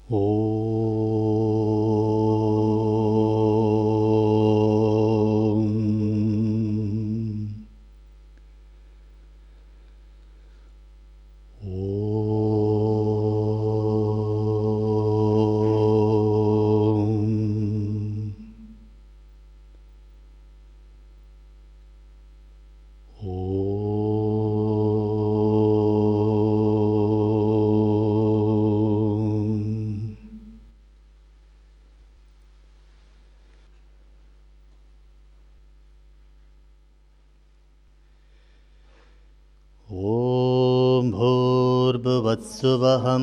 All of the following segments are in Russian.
भूर्भुवत्सुवहं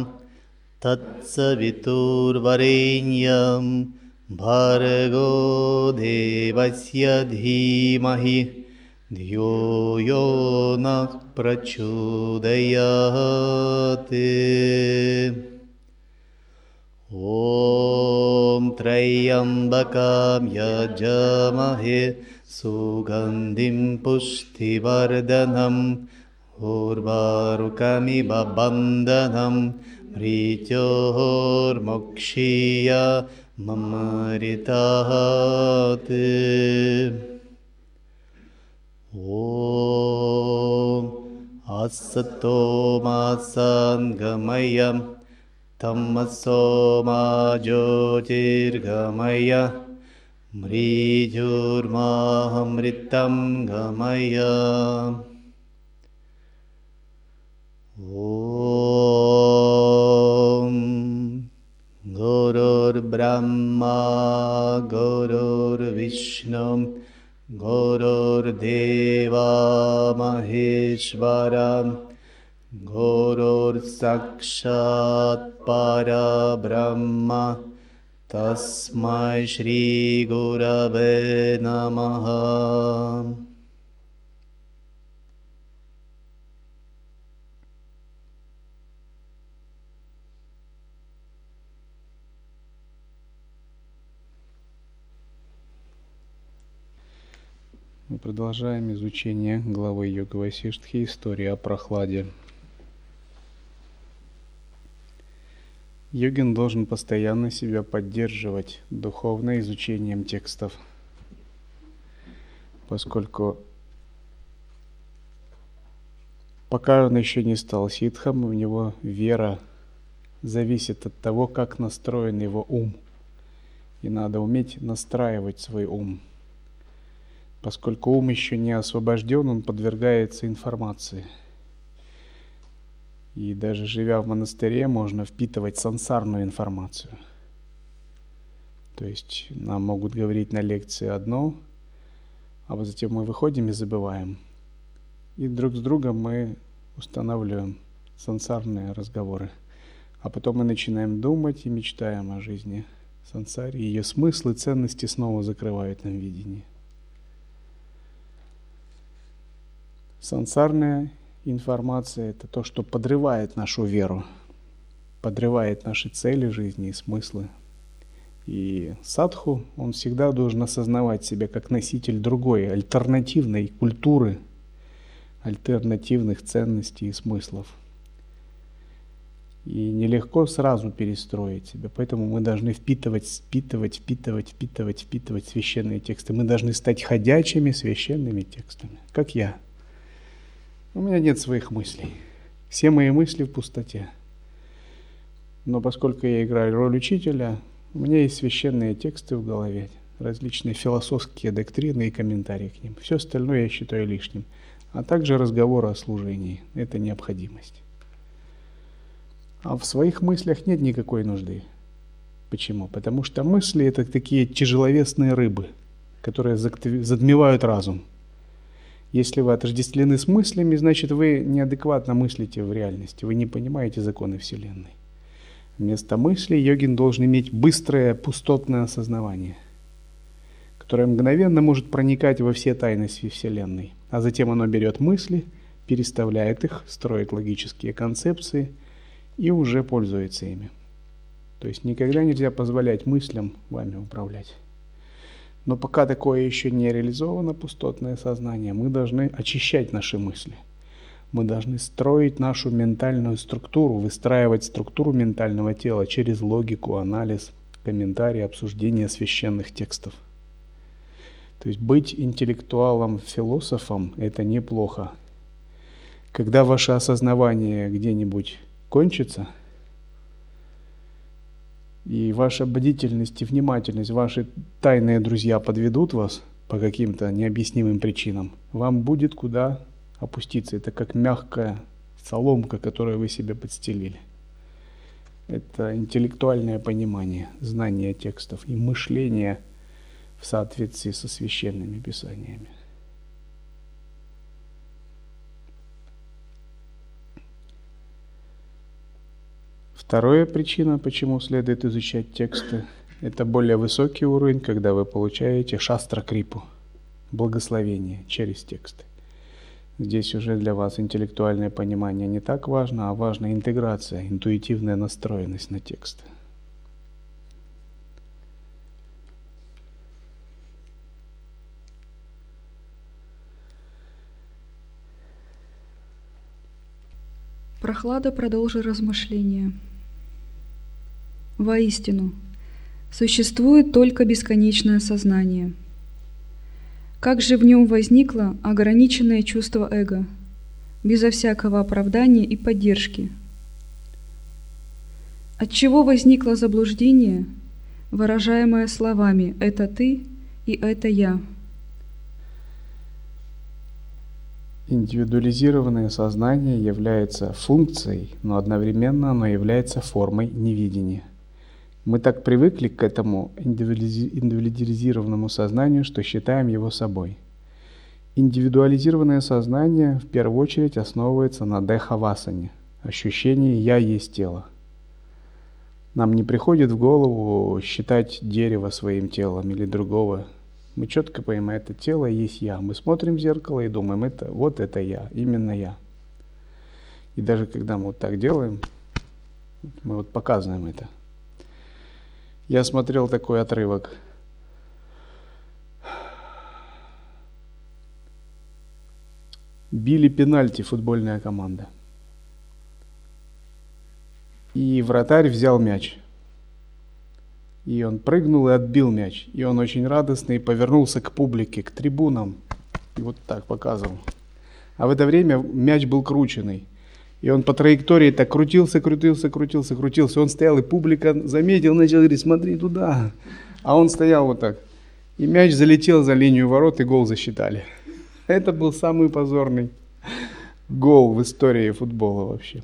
तत्सवितुर्वरेण्यं भर्गो देवस्य धीमहि धियो यो नः प्रचोदयात्। ॐ त्र्यम्बकं यजामहे सुगन्धिं पुष्टिवर्धनम् उर्वारुकमिव बन्धनं मृत्योर्मुक्षीय ममृतात्। ॐ असतो मा सद्गमय तमसो मा ज्योतिर्गमय मृत्युर्मामृतं गमय। ॐ गुरुर्ब्रह्मा गुरुर्विष्णु गुरुर्देवा महेश्वरा गुरुर्साक्षात् परब्रह्म तस्मै श्री गुरवे नमः। Мы продолжаем изучение главы Йога Васиштхи «История о прохладе». Йогин должен постоянно себя поддерживать духовно изучением текстов, поскольку пока он еще не стал ситхом, у него вера зависит от того, как настроен его ум, и надо уметь настраивать свой ум. Поскольку ум еще не освобожден, он подвергается информации. И даже живя в монастыре, можно впитывать сансарную информацию. То есть нам могут говорить на лекции одно, а вот затем мы выходим и забываем. И друг с другом мы устанавливаем сансарные разговоры. А потом мы начинаем думать и мечтаем о жизни сансаре. И ее смысл и ценности снова закрывают нам видение. Сансарная информация – это то, что подрывает нашу веру, подрывает наши цели жизни и смыслы. И садху, он всегда должен осознавать себя как носитель другой, альтернативной культуры, альтернативных ценностей и смыслов. И нелегко сразу перестроить себя, поэтому мы должны впитывать священные тексты. Мы должны стать ходячими священными текстами, как я. У меня нет своих мыслей. Все мои мысли в пустоте. Но поскольку я играю роль учителя, у меня есть священные тексты в голове, различные философские доктрины и комментарии к ним. Все остальное я считаю лишним. А также разговоры о служении. Это необходимость. А в своих мыслях нет никакой нужды. Почему? Потому что мысли – это такие тяжеловесные рыбы, которые затмевают разум. Если вы отождествлены с мыслями, значит, вы неадекватно мыслите в реальности, вы не понимаете законы Вселенной. Вместо мысли йогин должен иметь быстрое пустотное осознавание, которое мгновенно может проникать во все тайны Вселенной. А затем оно берет мысли, переставляет их, строит логические концепции и уже пользуется ими. То есть никогда нельзя позволять мыслям вами управлять. Но пока такое еще не реализовано, пустотное сознание, мы должны очищать наши мысли. Мы должны строить нашу ментальную структуру, выстраивать структуру ментального тела через логику, анализ, комментарии, обсуждение священных текстов. То есть быть интеллектуалом, философом – это неплохо. Когда ваше осознавание где-нибудь кончится, и ваша бдительность и внимательность, ваши тайные друзья подведут вас по каким-то необъяснимым причинам, вам будет куда опуститься. Это как мягкая соломка, которую вы себе подстелили. Это интеллектуальное понимание, знание текстов и мышление в соответствии со священными писаниями. Вторая причина, почему следует изучать тексты, это более высокий уровень, когда вы получаете шастра-крипу, благословение через тексты. Здесь уже для вас интеллектуальное понимание не так важно, а важна интеграция, интуитивная настроенность на тексты. Прохлада продолжил размышления. Воистину, существует только бесконечное сознание. Как же в нем возникло ограниченное чувство эго, безо всякого оправдания и поддержки? Отчего возникло заблуждение, выражаемое словами «это ты» и «это я»? Индивидуализированное сознание является функцией, но одновременно оно является формой невидения. Мы так привыкли к этому индивидуализированному сознанию, что считаем его собой. Индивидуализированное сознание в первую очередь основывается на дехавасане, ощущении «я есть тело». Нам не приходит в голову считать дерево своим телом или другого. Мы четко понимаем, это тело есть я. Мы смотрим в зеркало и думаем, вот это я, именно я. И даже когда мы вот так делаем, мы вот показываем это. Я смотрел такой отрывок. Били пенальти футбольная команда. И вратарь взял мяч. И он прыгнул и отбил мяч. И он очень радостный повернулся к публике, к трибунам. И вот так показывал. А в это время мяч был крученный. И он по траектории так крутился. Он стоял, и публика заметил, начал говорить, смотри туда. А он стоял вот так. И мяч залетел за линию ворот, и гол засчитали. Это был самый позорный гол в истории футбола вообще.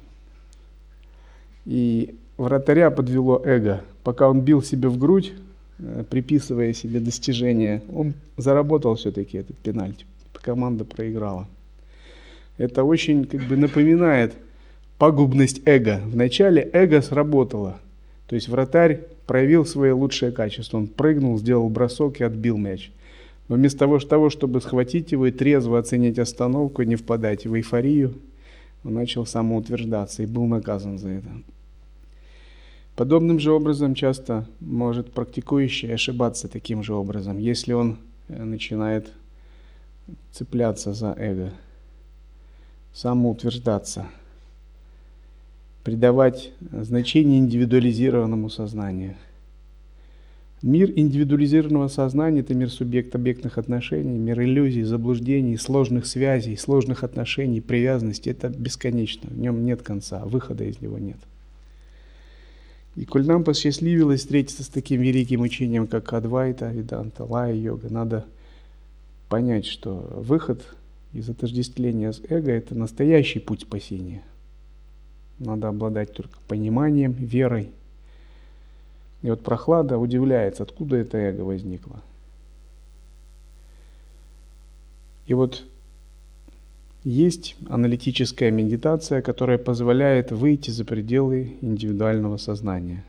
И вратаря подвело эго. Пока он бил себе в грудь, приписывая себе достижения, он заработал все-таки этот пенальти. Команда проиграла. Это очень напоминает пагубность эго. Вначале эго сработало. То есть вратарь проявил свои лучшие качества. Он прыгнул, сделал бросок и отбил мяч. Но вместо того, чтобы схватить его и трезво оценить остановку, не впадать в эйфорию, он начал самоутверждаться и был наказан за это. Подобным же образом часто может практикующий ошибаться таким же образом, если он начинает цепляться за эго, самоутверждаться, придавать значение индивидуализированному сознанию. Мир индивидуализированного сознания – это мир субъект-объектных отношений, мир иллюзий, заблуждений, сложных связей, сложных отношений, привязанности. Это бесконечно, в нем нет конца, выхода из него нет. И коль нам посчастливилось встретиться с таким великим учением, как Адвайта, Веданта, Лая-йога, надо понять, что выход из отождествления с эго – это настоящий путь спасения. Надо обладать только пониманием, верой. И вот Прохлада удивляется, откуда это эго возникло. И вот есть аналитическая медитация, которая позволяет выйти за пределы индивидуального сознания.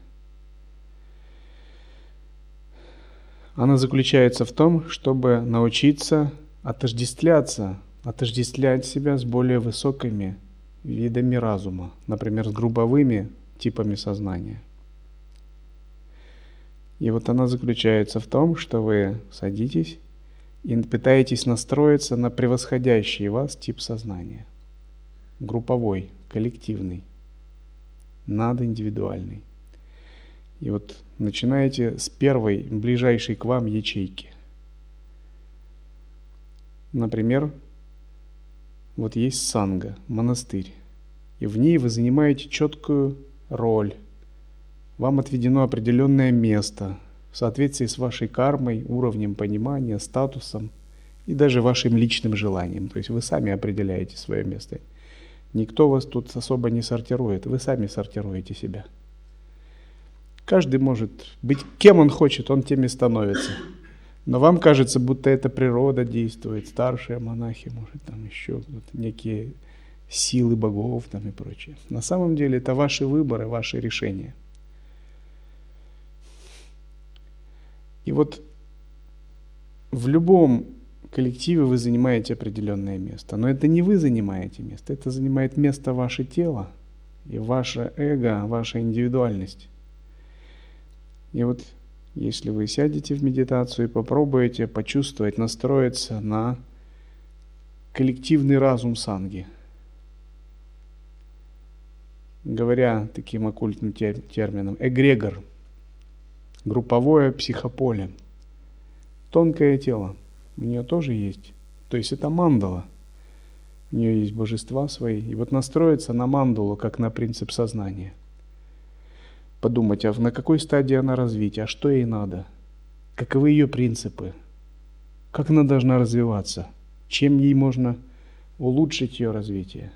Она заключается в том, чтобы научиться отождествлять себя с более высокими видами разума, например, с групповыми типами сознания. И вот она заключается в том, что вы садитесь и пытаетесь настроиться на превосходящий вас тип сознания. групповой, коллективный, надиндивидуальный. И вот начинаете с первой, ближайшей к вам ячейки. Например, вот есть санга, монастырь, и в ней вы занимаете четкую роль. Вам отведено определенное место в соответствии с вашей кармой, уровнем понимания, статусом и даже вашим личным желанием. То есть вы сами определяете свое место. Никто вас тут особо не сортирует, вы сами сортируете себя. Каждый может быть кем он хочет, он тем и становится. Но вам кажется, будто это природа действует, старшие монахи, может, там еще некие силы богов там и прочее. На самом деле это ваши выборы, ваши решения. И вот в любом коллективе вы занимаете определенное место. Но это не вы занимаете место, это занимает место ваше тело и ваше эго, ваша индивидуальность. И вот если вы сядете в медитацию и попробуете почувствовать, настроиться на коллективный разум санги, говоря таким оккультным термином, эгрегор, групповое психополе, тонкое тело, у нее тоже есть. То есть это мандала, у нее есть божества свои. И вот настроиться на мандалу, как на принцип сознания. Подумать, а на какой стадии она развития, а что ей надо, каковы ее принципы, как она должна развиваться, чем ей можно улучшить ее развитие.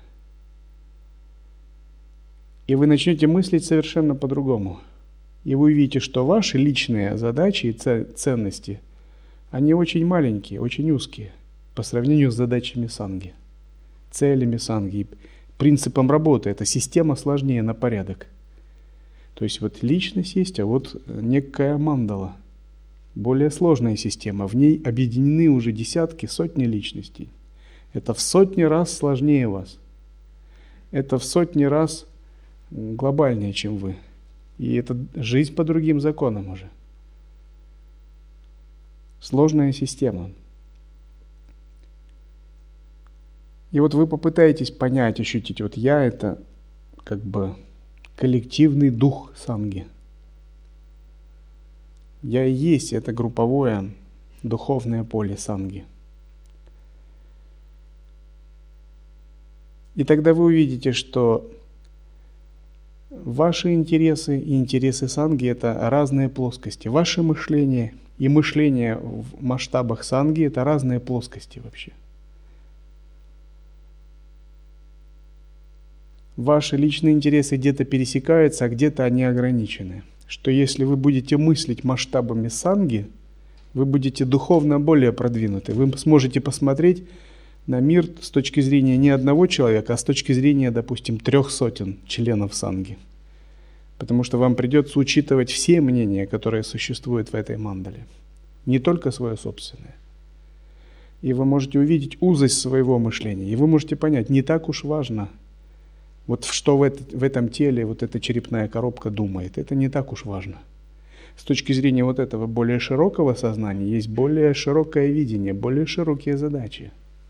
И вы начнете мыслить совершенно по-другому. И вы увидите, что ваши личные задачи и ценности, они очень маленькие, очень узкие по сравнению с задачами санги, целями санги, принципом работы. Эта система сложнее на порядок. То есть вот личность есть, а вот некая мандала, более сложная система. В ней объединены уже десятки, сотни личностей. Это в сотни раз сложнее вас. Это в сотни раз глобальнее, чем вы. И это жизнь по другим законам уже. Сложная система. И вот вы попытаетесь понять, ощутить, вот я это как бы коллективный дух санги. Я и есть это групповое духовное поле санги. И тогда вы увидите, что ваши интересы и интересы санги – это разные плоскости. Ваше мышление и мышление в масштабах санги – это разные плоскости вообще. Ваши личные интересы где-то пересекаются, а где-то они ограничены. Что если вы будете мыслить масштабами санги, вы будете духовно более продвинуты. Вы сможете посмотреть на мир с точки зрения не одного человека, а с точки зрения, допустим, 300 членов санги. Потому что вам придется учитывать все мнения, которые существуют в этой мандале. Не только свое собственное. И вы можете увидеть узость своего мышления. И вы можете понять, не так уж важно, вот что в этом теле вот эта черепная коробка думает. Это не так уж важно. С точки зрения вот этого более широкого сознания есть более широкое видение, более широкие задачи.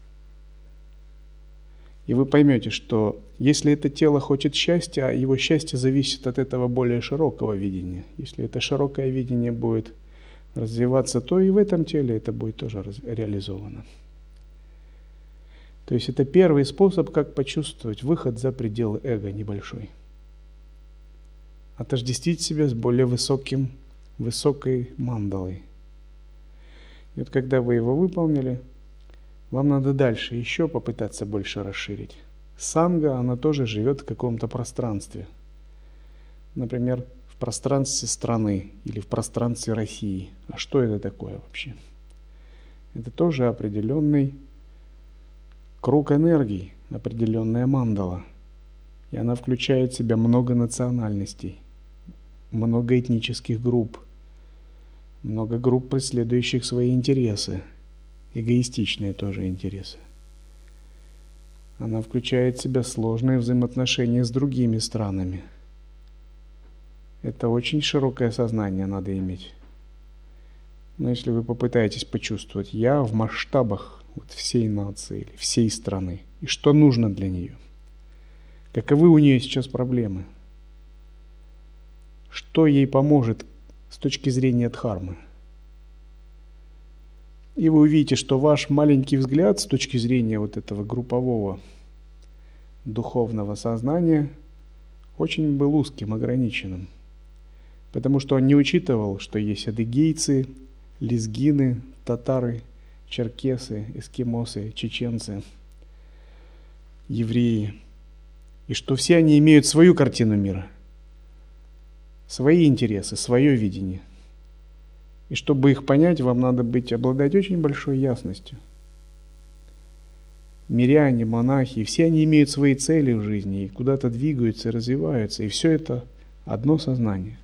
И вы поймете, что если это тело хочет счастья, его счастье зависит от этого более широкого видения. Если это широкое видение будет развиваться, то и в этом теле это будет тоже реализовано. То есть это первый способ, как почувствовать выход за пределы эго небольшой. Отождествить себя с более высокой мандалой. И вот когда вы его выполнили, вам надо дальше еще попытаться больше расширить. Санга, она тоже живет в каком-то пространстве. Например, в пространстве страны или в пространстве России. А что это такое вообще? Это тоже определенный круг энергий, определенная мандала. И она включает в себя много национальностей, много этнических групп, много групп, преследующих свои интересы, эгоистичные тоже интересы. Она включает в себя сложные взаимоотношения с другими странами. Это очень широкое сознание надо иметь. Но если вы попытаетесь почувствовать «я» в масштабах вот всей нации или всей страны, и что нужно для нее. Каковы у нее сейчас проблемы? Что ей поможет с точки зрения дхармы? И вы увидите, что ваш маленький взгляд с точки зрения вот этого группового духовного сознания очень был узким, ограниченным. Потому что он не учитывал, что есть адыгейцы, лезгины, татары, черкесы, эскимосы, чеченцы, евреи. И что все они имеют свою картину мира, свои интересы, свое видение. И чтобы их понять, вам надо обладать очень большой ясностью. Миряне, монахи, все они имеют свои цели в жизни и куда-то двигаются и развиваются. И все это одно сознание.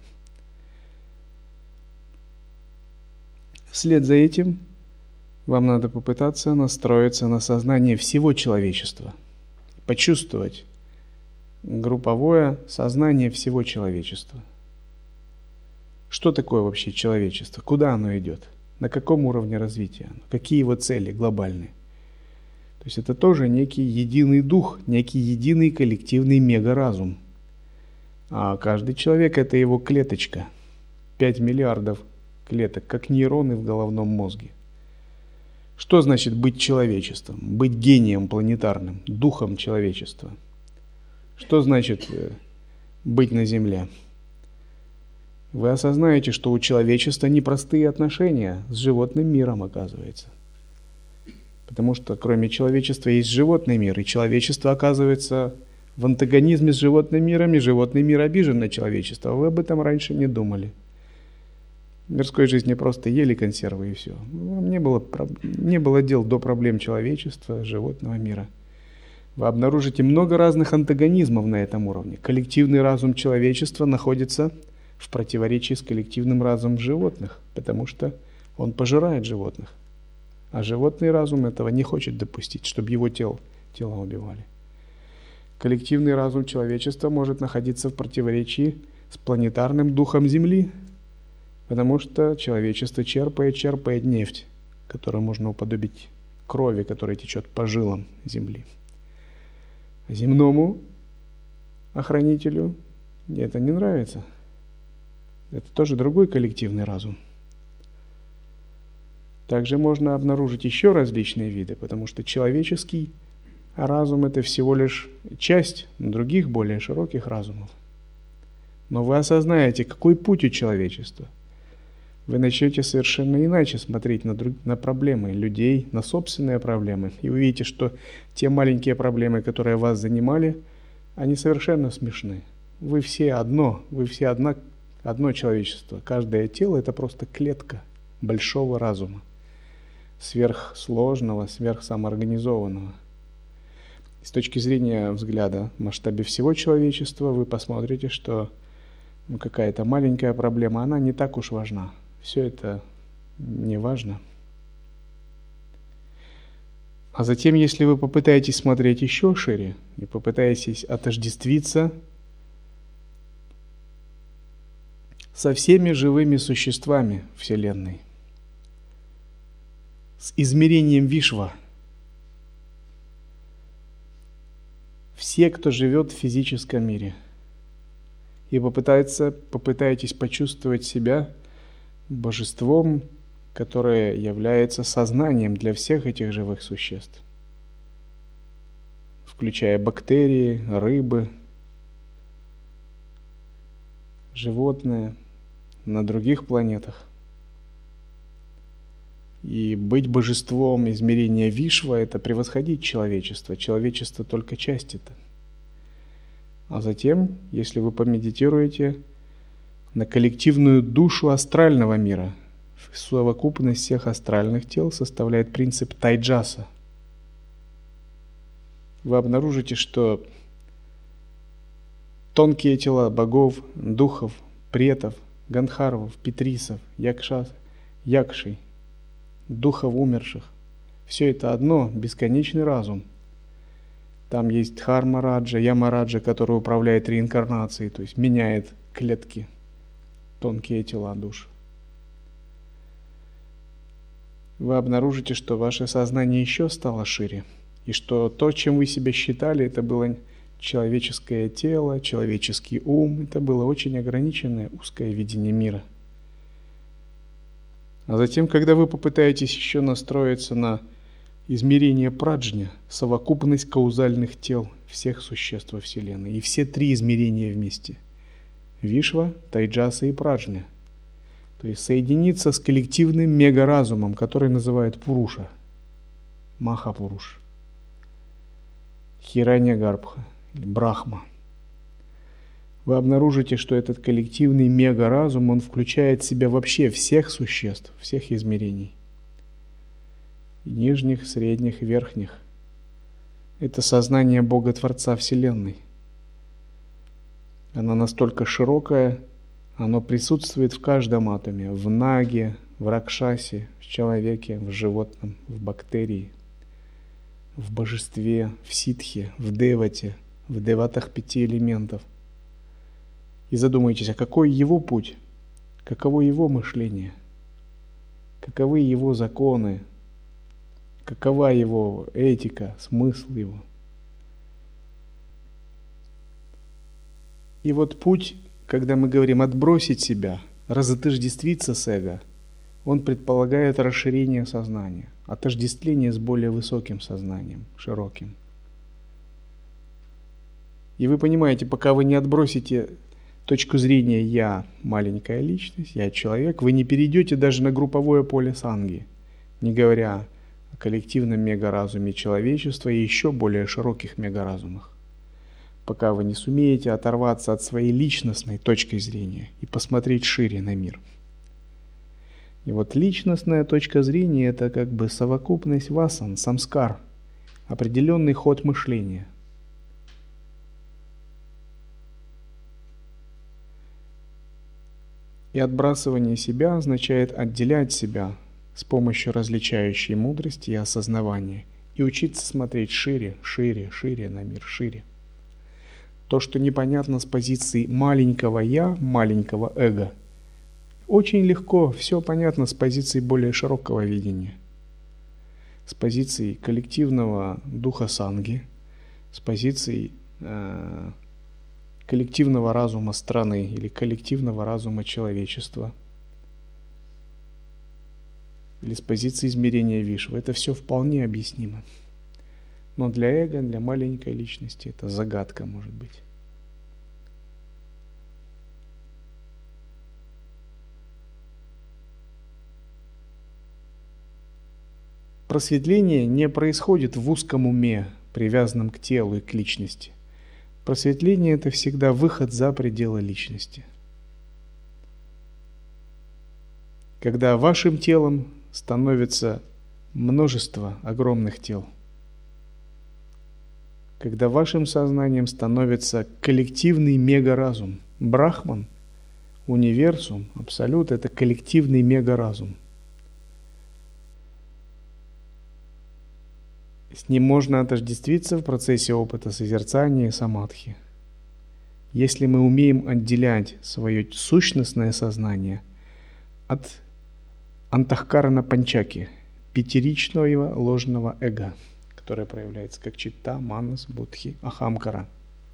Вслед за этим вам надо попытаться настроиться на сознание всего человечества. Почувствовать групповое сознание всего человечества. Что такое вообще человечество? Куда оно идет? На каком уровне развития? Какие его цели глобальные? То есть это тоже некий единый дух, некий единый коллективный мегаразум. А каждый человек – это его клеточка. 5 миллиардов клеток, как нейроны в головном мозге. Что значит быть человечеством? Быть гением планетарным, духом человечества? Что значит быть на Земле? Вы осознаете, что у человечества непростые отношения с животным миром, оказывается. Потому что кроме человечества есть животный мир, и человечество оказывается в антагонизме с животным миром, и животный мир обижен на человечество. Вы об этом раньше не думали. В мирской жизни просто ели консервы и все. Вам не было дел до проблем человечества, животного мира. Вы обнаружите много разных антагонизмов на этом уровне. Коллективный разум человечества находится в противоречии с коллективным разумом животных, потому что он пожирает животных. А животный разум этого не хочет допустить, чтобы его тела убивали. Коллективный разум человечества может находиться в противоречии с планетарным духом Земли, потому что человечество черпает нефть, которую можно уподобить крови, которая течет по жилам Земли. Земному охранителю это не нравится. Это тоже другой коллективный разум. Также можно обнаружить еще различные виды, потому что человеческий разум – это всего лишь часть других, более широких разумов. Но вы осознаете, какой путь у человечества. Вы начнете совершенно иначе смотреть на проблемы людей, на собственные проблемы, и увидите, что те маленькие проблемы, которые вас занимали, они совершенно смешны. Вы все одно человечество. Каждое тело – это просто клетка большого разума, сверхсложного, сверхсамоорганизованного. С точки зрения взгляда в масштабе всего человечества вы посмотрите, что какая-то маленькая проблема, она не так уж важна. Все это не важно. А затем, если вы попытаетесь смотреть еще шире и попытаетесь отождествиться со всеми живыми существами Вселенной, с измерением Вишва, все, кто живет в физическом мире, и попытаетесь почувствовать себя божеством, которое является сознанием для всех этих живых существ, включая бактерии, рыбы, животные на других планетах. И быть божеством измерения Вишва – это превосходить человечество. Человечество только часть это. А затем, если вы помедитируете на коллективную душу астрального мира, совокупность всех астральных тел составляет принцип тайджаса. Вы обнаружите, что тонкие тела богов, духов, претов, гандхарвов, питрисов, якшей, духов умерших, все это одно, бесконечный разум. Там есть Дхарма-раджа, Яма-раджа, который управляет реинкарнацией, то есть меняет клетки, тонкие тела душ. Вы обнаружите, что ваше сознание еще стало шире, и что то, чем вы себя считали, это было человеческое тело, человеческий ум. Это было очень ограниченное, узкое видение мира. А затем, когда вы попытаетесь еще настроиться на измерение праджня, совокупность каузальных тел всех существ во Вселенной, и все три измерения вместе – Вишва, Тайджаса и Праджня, то есть соединиться с коллективным мегаразумом, который называют Пуруша, Махапуруш, Хираньягарбха, Брахма. Вы обнаружите, что этот коллективный мегаразум, он включает в себя вообще всех существ, всех измерений. И нижних, средних, верхних. Это сознание Бога-Творца Вселенной. Оно настолько широкое, оно присутствует в каждом атоме, в наге, в ракшасе, в человеке, в животном, в бактерии, в божестве, в ситхе, в девате, в деватах 5 элементов. И задумайтесь, а какой его путь, каково его мышление, каковы его законы, какова его этика, смысл его. И вот путь, когда мы говорим отбросить себя, разотождествиться с эго, он предполагает расширение сознания, отождествление с более высоким сознанием, широким. И вы понимаете, пока вы не отбросите точку зрения «я» маленькая личность, «я» человек, вы не перейдете даже на групповое поле санги, не говоря о коллективном мегаразуме человечества и еще более широких мегаразумах, пока вы не сумеете оторваться от своей личностной точки зрения и посмотреть шире на мир. И вот личностная точка зрения – это как бы совокупность васан, самскар, определенный ход мышления. И отбрасывание себя означает отделять себя с помощью различающей мудрости и осознавания и учиться смотреть шире, шире, шире на мир, шире. То, что непонятно с позиции маленького «я», маленького эго, очень легко все понятно с позиции более широкого видения, с позиции коллективного духа санги, с позиции коллективного разума страны или коллективного разума человечества, или с позиции измерения Вишвы. Это все вполне объяснимо. Но для эго, для маленькой личности это загадка может быть. Просветление не происходит в узком уме, привязанном к телу и к личности. Просветление – это всегда выход за пределы личности. Когда вашим телом становится множество огромных тел, когда вашим сознанием становится коллективный мегаразум. Брахман, универсум, абсолют – это коллективный мегаразум. С ним можно отождествиться в процессе опыта созерцания и самадхи. Если мы умеем отделять свое сущностное сознание от антахкарана панчаки, пятеричного ложного эго, которое проявляется как читта, манас, будхи, ахамкара.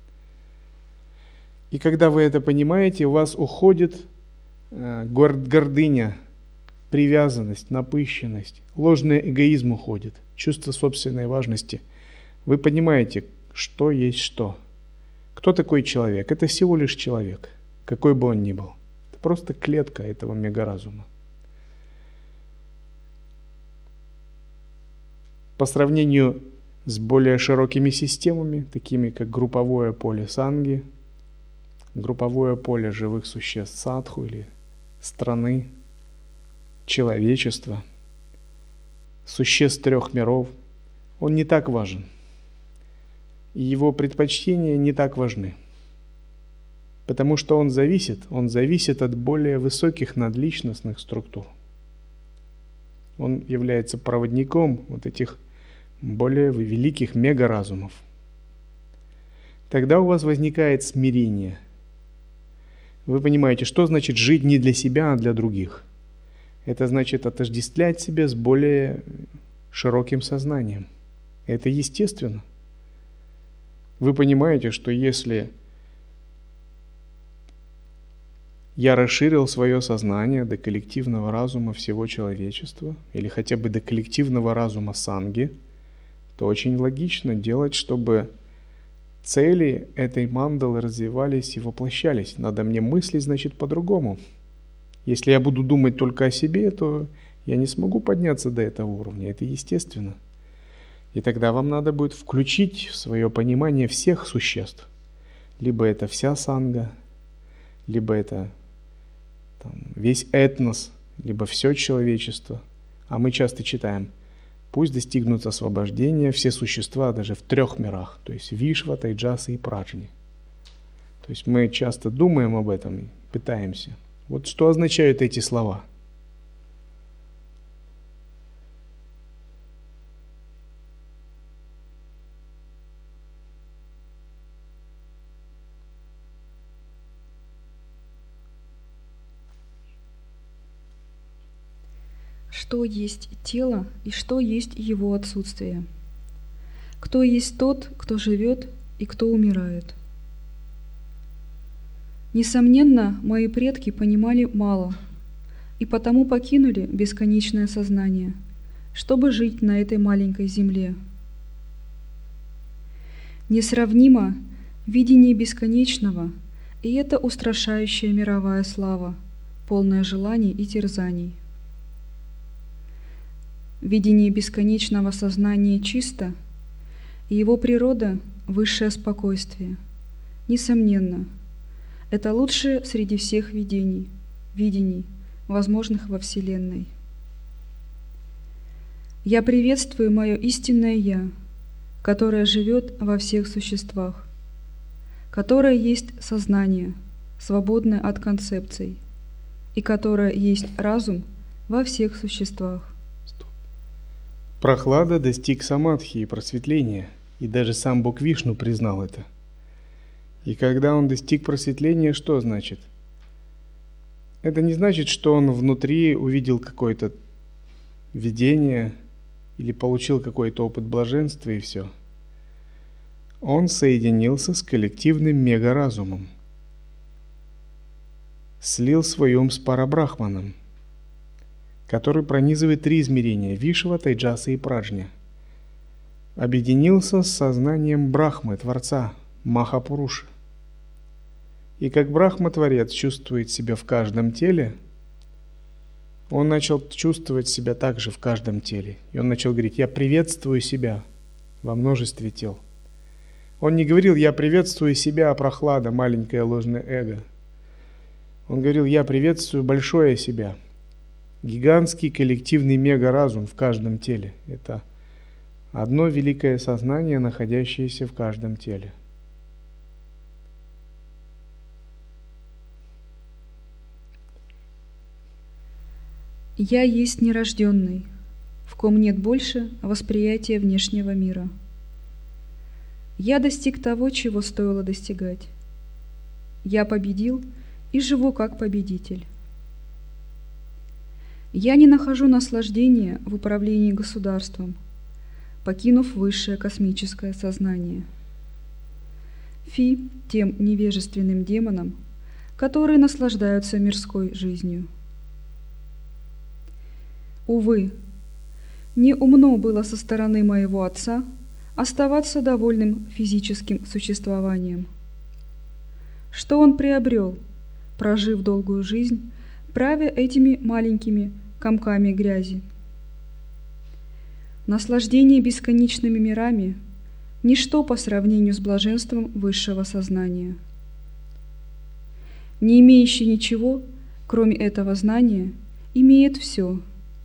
И когда вы это понимаете, у вас уходит гордыня, привязанность, напыщенность, ложный эгоизм уходит, чувство собственной важности. Вы понимаете, что есть что. Кто такой человек? Это всего лишь человек, какой бы он ни был. Это просто клетка этого мегаразума. По сравнению с более широкими системами, такими как групповое поле санги, групповое поле живых существ садху или страны, человечества, существ 3 миров, он не так важен. И его предпочтения не так важны. Потому что он зависит от более высоких надличностных структур. Он является проводником вот этих более великих мегаразумов. Тогда у вас возникает смирение. Вы понимаете, что значит жить не для себя, а для других. Это значит отождествлять себя с более широким сознанием. Это естественно. Вы понимаете, что если я расширил свое сознание до коллективного разума всего человечества, или хотя бы до коллективного разума санги, то очень логично делать, чтобы цели этой мандалы развивались и воплощались. Надо мне мыслить, значит, по-другому. Если я буду думать только о себе, то я не смогу подняться до этого уровня. Это естественно. И тогда вам надо будет включить в свое понимание всех существ. Либо это вся санга, либо это весь этнос, либо все человечество. А мы часто читаем: пусть достигнут освобождения все существа даже в 3 мирах, то есть Вишва, Тайджаса и Праджни. То есть мы часто думаем об этом и пытаемся. Вот что означают эти слова. Что есть тело и что есть его отсутствие? Кто есть тот, кто живет и кто умирает? Несомненно, мои предки понимали мало и потому покинули бесконечное сознание, чтобы жить на этой маленькой земле. Несравнимо видение бесконечного, и это устрашающая мировая слава, полная желаний и терзаний. Видение бесконечного сознания чисто, и его природа – высшее спокойствие. Несомненно, это лучшее среди всех видений, возможных во Вселенной. Я приветствую мое истинное «Я», которое живет во всех существах, которое есть сознание, свободное от концепций, и которое есть разум во всех существах. Прохлада достиг самадхи и просветления, и даже сам Бог Вишну признал это. И когда он достиг просветления, что значит? Это не значит, что он внутри увидел какое-то видение или получил какой-то опыт блаженства и все. Он соединился с коллективным мегаразумом, слил свой ум с парабрахманом, который пронизывает 3 измерения – Вишва, Тайджаса и Праджня. Объединился с сознанием Брахмы, Творца, Махапуруши. И как Брахма-творец чувствует себя в каждом теле, он начал чувствовать себя также в каждом теле. И он начал говорить: «Я приветствую себя во множестве тел». Он не говорил: «Я приветствую себя, прохлада, маленькое ложное эго». Он говорил: «Я приветствую большое себя». Гигантский коллективный мегаразум в каждом теле. Это одно великое сознание, находящееся в каждом теле. Я есть нерожденный, в ком нет больше восприятия внешнего мира. Я достиг того, чего стоило достигать. Я победил и живу как победитель. Я не нахожу наслаждения в управлении государством, покинув высшее космическое сознание. Фи тем невежественным демонам, которые наслаждаются мирской жизнью. Увы, не умно было со стороны моего отца оставаться довольным физическим существованием. Что он приобрел, прожив долгую жизнь, правя этими маленькими комками грязи? Наслаждение бесконечными мирами – ничто по сравнению с блаженством высшего сознания. Не имеющий ничего, кроме этого знания, имеет все.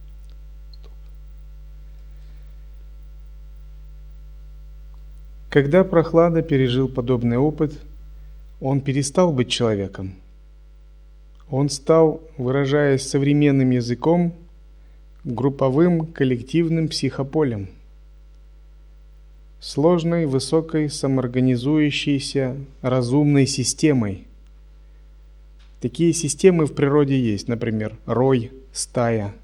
Когда Прохлада пережил подобный опыт, он перестал быть человеком. Он стал, выражаясь современным языком, групповым коллективным психополем, сложной, высокой, самоорганизующейся, разумной системой. Такие системы в природе есть, например, рой, стая,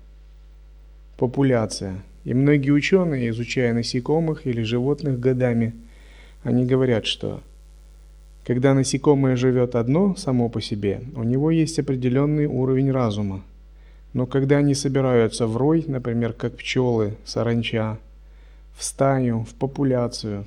популяция. И многие ученые, изучая насекомых или животных годами, Они говорят, что когда насекомое живет одно само по себе, у него есть определенный уровень разума. Но когда они собираются в рой, например, как пчелы, саранча, в стаю, в популяцию,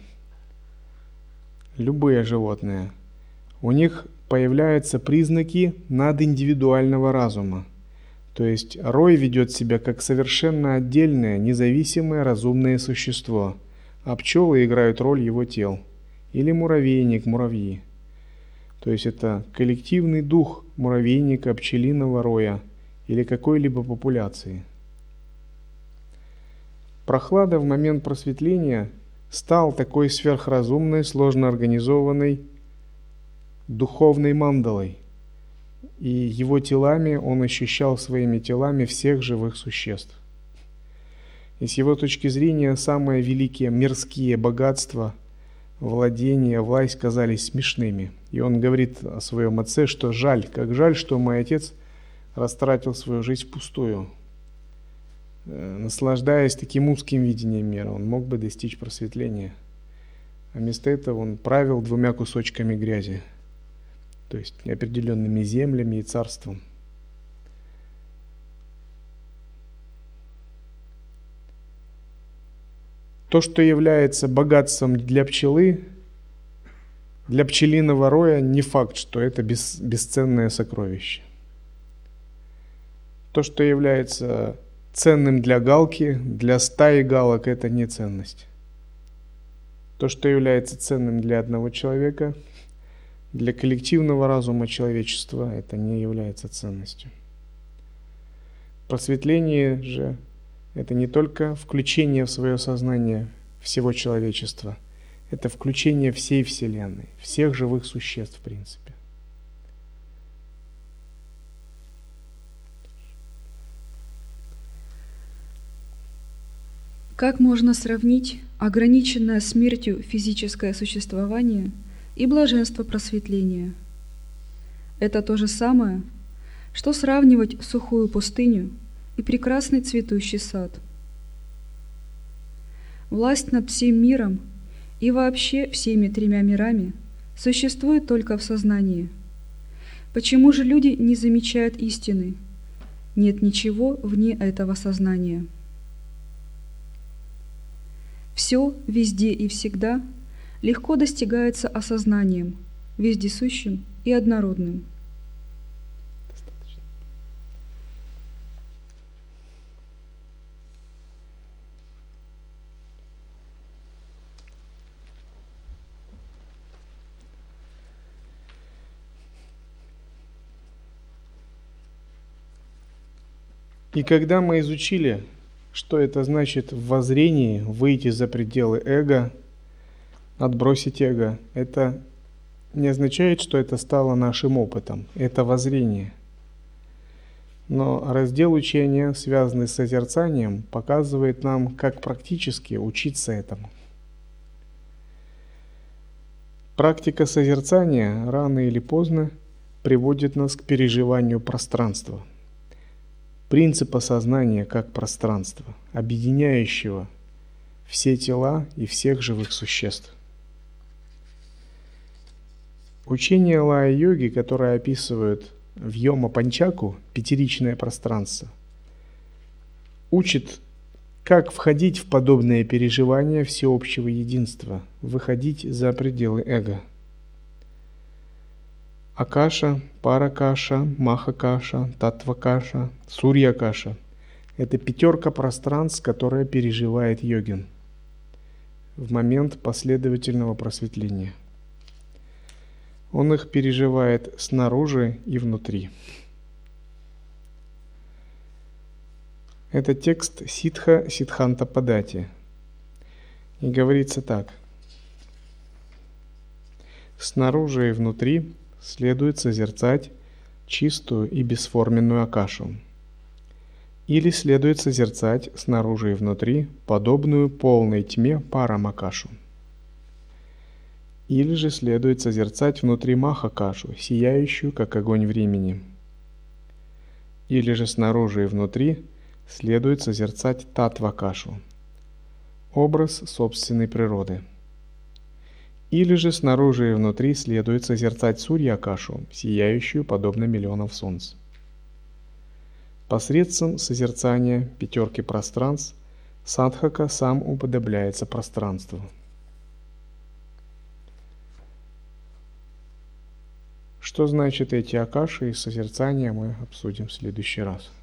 любые животные, у них появляются признаки надиндивидуального разума. То есть рой ведет себя как совершенно отдельное, независимое разумное существо, а пчелы играют роль его тел. Или муравейник, муравьи. То есть это коллективный дух муравейника, пчелиного роя или какой-либо популяции. Прохлада в момент просветления стал такой сверхразумной, сложно организованной духовной мандалой. И его телами он ощущал своими телами всех живых существ. И с его точки зрения самые великие мирские богатства, владения, власть казались смешными. И он говорит о своем отце, что жаль, как жаль, что мой отец растратил свою жизнь впустую. Наслаждаясь таким узким видением мира, он мог бы достичь просветления. А вместо этого он правил 2 кусочками грязи, то есть неопределенными землями и царством. То, что является богатством для пчелы, для пчелиного роя, не факт, что это бесценное сокровище. То, что является ценным для галки, для стаи галок, это не ценность. То, что является ценным для одного человека, для коллективного разума человечества, это не является ценностью. Просветление же это не только включение в свое сознание всего человечества, это включение всей Вселенной, всех живых существ в принципе. Как можно сравнить ограниченное смертью физическое существование и блаженство просветления? Это то же самое, что сравнивать сухую пустыню и прекрасный цветущий сад. Власть над всем миром и вообще всеми 3 мирами существует только в сознании. Почему же люди не замечают истины? Нет ничего вне этого сознания. Все, везде и всегда легко достигается осознанием, вездесущим и однородным. И когда мы изучили, что это значит в воззрении, выйти за пределы эго, отбросить эго, это не означает, что это стало нашим опытом, это воззрение. Но раздел учения, связанный с созерцанием, показывает нам, как практически учиться этому. Практика созерцания рано или поздно приводит нас к переживанию пространства. Принципа сознания как пространства, объединяющего все тела и всех живых существ. Учение лая-йоги, которое описывают в Йома-панчаку, 5-ричное пространство, учит, как входить в подобные переживания всеобщего единства, выходить за пределы эго. Акаша, Паракаша, Махакаша, Татвакаша, Сурьякаша – это 5 пространств, которые переживает йогин в момент последовательного просветления. Он их переживает снаружи и внутри. Это текст Ситха Сиддханта Падати. И говорится так. Снаружи и внутри следует созерцать чистую и бесформенную акашу. Или следует созерцать снаружи и внутри подобную полной тьме парамакашу. Или же следует созерцать внутри махакашу, сияющую, как огонь времени. Или же снаружи и внутри следует созерцать татвакашу, образ собственной природы. Или же снаружи и внутри следует созерцать Сурья-Акашу, сияющую подобно миллионам солнц. Посредством созерцания пятерки пространств садхака сам уподобляется пространству. Что значит эти акаши и созерцания, мы обсудим в следующий раз.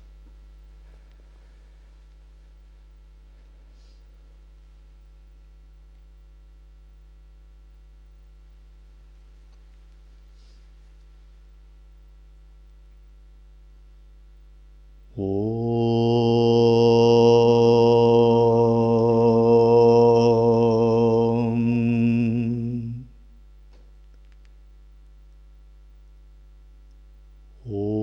Om.